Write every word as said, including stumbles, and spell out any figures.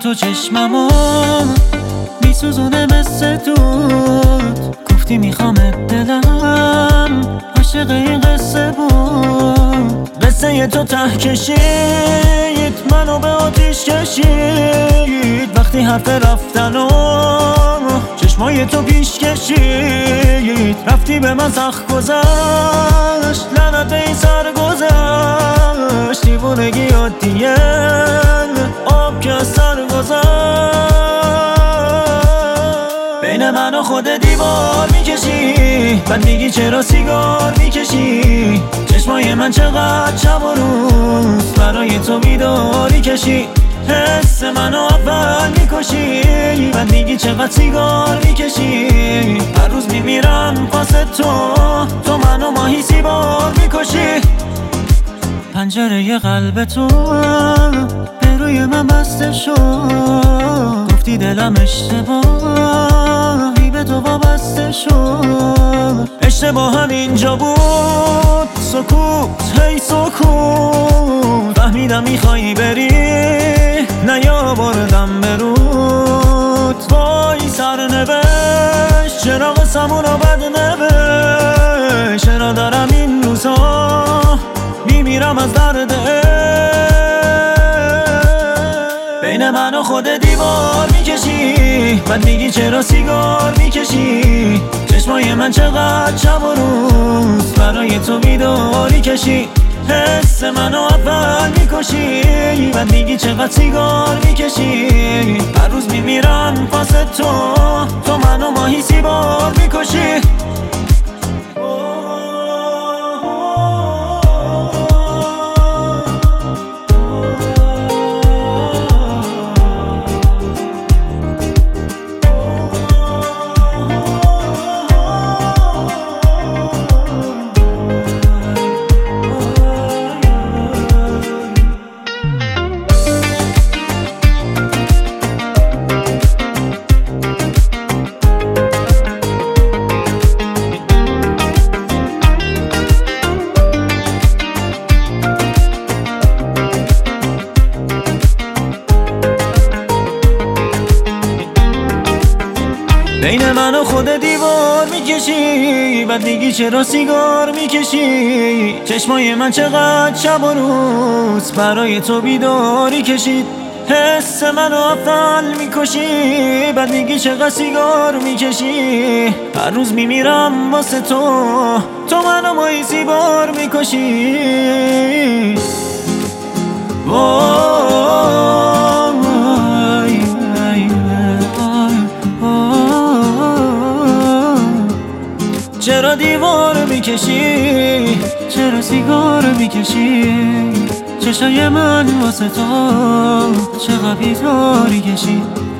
تو چشممو میسوزونه مثل دود. گفتی میخوامت دلم عاشق این قصه بود. قصه تو ته کشید منو به آتیش کشید. وقتی حرف رفتن و چشمای تو پیش کشید. رفتی به من سخت گذشت لعنت به این سر گذشت. دیوونگی عادیه آب که از سر گذشت. بین من و خود دیوار میکشی بعد میگی چرا سیگار میکشی. چشمای من چقدر شب و روز برای تو بیداری کشی. حس منو اول میکشی بعد میگی چقدر سیگار میکشی. هر روز میمیرم واسه تو تو منو ماهی سیبار میکشی. پنجره قلب تو به روی من بسته شد. گفتی دلم اشتباهی به تو وابسته شد. اشتباه هم اینجا بود سکوت هی سکوت. فهمیدم میخوایی بری نیاوردم به رود. وای سرنوشت چرا قسمون رو بد نوشت. چرا دارم این روزا میمیرم از درد بین من و خود دیوار میکشی بعد میگی چرا سیگار میکشی. چشمای من چقدر شب و روز برای تو بیداری کشی. حس منو اول میکشی بعد میگی چقدر سیگار میکشی. هر روز میمیرم واسه تو تو منو ماهی سیبار میکشی. بین من و خود دیوار میکشی بعد میگی چرا سیگار میکشی. چشمای من چقدر شب و روز برای تو بیداری کشید. حس منو اول میکشی بعد میگی چقدر سیگار میکشی. هر روز میمیرم واسه تو تو منو ماهی سیبار میکشی. چرا دیوار میکشی چرا سیگار میکشی. چشای من واسه تو چقدر بیداری کشی.